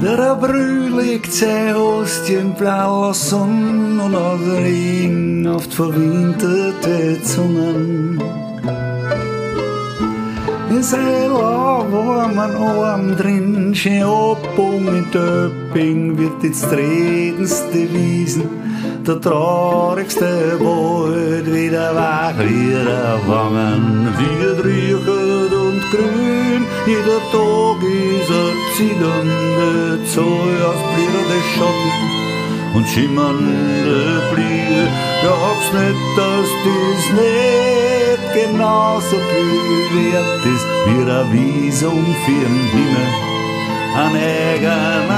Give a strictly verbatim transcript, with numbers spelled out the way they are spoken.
Der Brühl liegt sehr Ost in blauer Sonne und der Regen auf die verwinterte Zungen. Es ist ein warm Arm drin, schön abbogen in Töpping wird jetzt redendste Wiesen, der traurigste Wald wieder wach wieder wangen, wird riechend und grün, jeder Tag ist ein zitternde Zoll aus blirrende Schatten und schimmernde Blicke. Glaubst nicht, dass das nicht genauso viel wert ist wie der Visum für den Himmel, ein eigener